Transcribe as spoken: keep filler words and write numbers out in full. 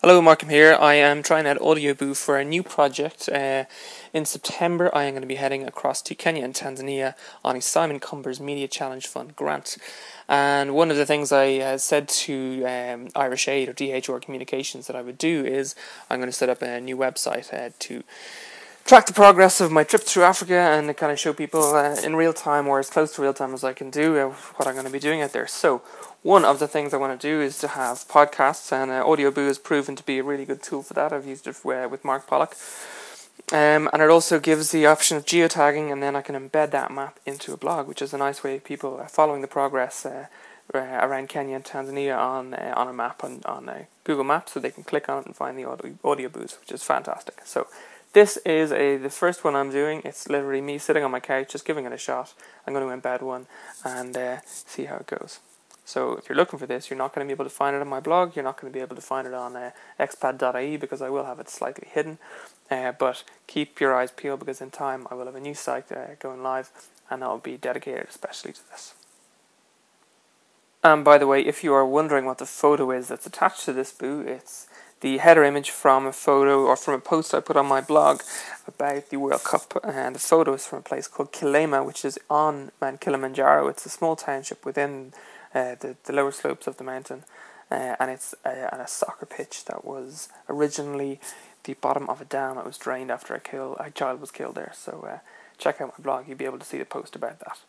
Hello, Markham here. I am trying out Audioboo for a new project. Uh, in September, I am going to be heading across to Kenya and Tanzania on a Simon Cumbers Media Challenge Fund grant. And one of the things I uh, said to um, Irish Aid or D H R Communications that I would do is I'm going to set up a new website uh, to track the progress of my trip through Africa and to kind of show people uh, in real time, or as close to real time as I can do, uh, what I'm going to be doing out there. So one of the things I want to do is to have podcasts, and uh, Audioboo has proven to be a really good tool for that. I've used it uh, with Mark Pollock. Um, and it also gives the option of geotagging, and then I can embed that map into a blog, which is a nice way of people uh, following the progress uh, uh, around Kenya and Tanzania on uh, on a map on, on uh, Google Maps, so they can click on it and find the audio, Audioboo's, which is fantastic. So this is a the first one I'm doing. It's literally me sitting on my couch, just giving it a shot. I'm going to embed one and uh, see how it goes. So if you're looking for this, you're not going to be able to find it on my blog. You're not going to be able to find it on uh, expat dot I E because I will have it slightly hidden. Uh, but keep your eyes peeled, because in time I will have a new site uh, going live, and that will be dedicated especially to this. And by the way, if you are wondering what the photo is that's attached to this boo, it's the header image from a photo or from a post I put on my blog about the World Cup, and the photo is from a place called Kilema, which is on Mount Kilimanjaro. It's a small township within uh, the, the lower slopes of the mountain, uh, and it's uh, on a soccer pitch that was originally the bottom of a dam that was drained after a, kill, a child was killed there. So uh, check out my blog, you'll be able to see the post about that.